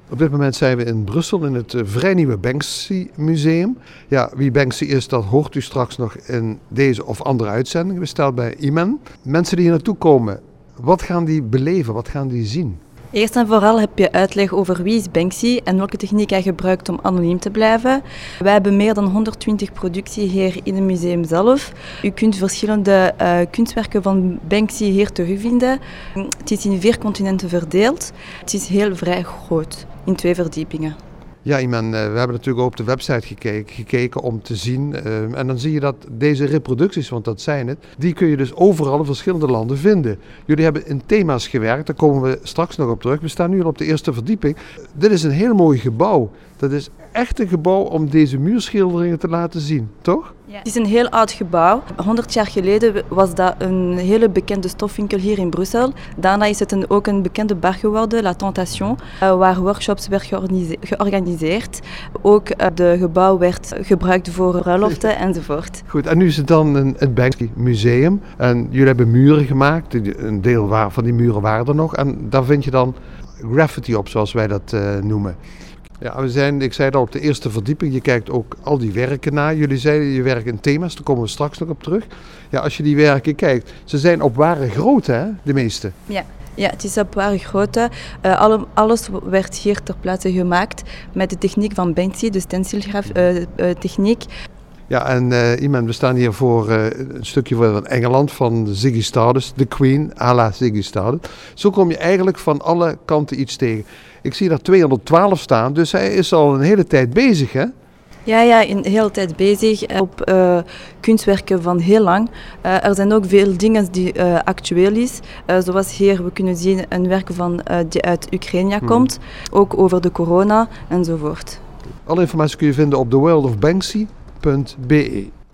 Op dit moment zijn we in Brussel in het vrij nieuwe Banksy Museum. Ja, wie Banksy is, dat hoort u straks nog in deze of andere uitzendingen. We staan bij Iman. Mensen die hier naartoe komen, wat gaan die beleven? Wat gaan die zien? Eerst en vooral heb je uitleg over wie is Banksy en welke techniek hij gebruikt om anoniem te blijven. Wij hebben meer dan 120 producties hier in het museum zelf. U kunt verschillende kunstwerken van Banksy hier terugvinden. Het is in 4 continenten verdeeld. Het is heel vrij groot, in 2 verdiepingen. Ja, Iman, we hebben natuurlijk ook op de website gekeken om te zien. En dan zie je dat deze reproducties, want dat zijn het, die kun je dus overal in verschillende landen vinden. Jullie hebben in thema's gewerkt, daar komen we straks nog op terug. We staan nu al op de eerste verdieping. Dit is een heel mooi gebouw. Dat is echt een gebouw om deze muurschilderingen te laten zien, toch? Ja. Het is een heel oud gebouw. 100 jaar geleden was dat een hele bekende stofwinkel hier in Brussel. Daarna is het ook een bekende bar geworden, La Tentation, waar workshops werden georganiseerd. Ook het gebouw werd gebruikt voor bruiloften enzovoort. Goed, en nu is het dan het Banksy Museum. En jullie hebben muren gemaakt, een deel van die muren waren er nog. En daar vind je dan graffiti op, zoals wij dat noemen. Ja, ik zei het al, op de eerste verdieping. Je kijkt ook al die werken na. Jullie zeiden, je werkt in thema's, daar komen we straks nog op terug. Ja, als je die werken kijkt, ze zijn op ware grootte, hè, de meeste. Ja, het is op ware grootte. Alles werd hier ter plaatse gemaakt met de techniek van Banksy, de stenciltechniek. Ja, en Iman, we staan hier voor een stukje van Engeland, van Ziggy Stardust, de Queen, à la Ziggy Stardust. Zo kom je eigenlijk van alle kanten iets tegen. Ik zie daar 212 staan, dus hij is al een hele tijd bezig, hè? Ja, een hele tijd bezig op kunstwerken van heel lang. Er zijn ook veel dingen die actueel is. Zoals hier, we kunnen zien een werk die uit Oekraïne komt. Ook over de corona enzovoort. Alle informatie kun je vinden op theworldofbanksy.be.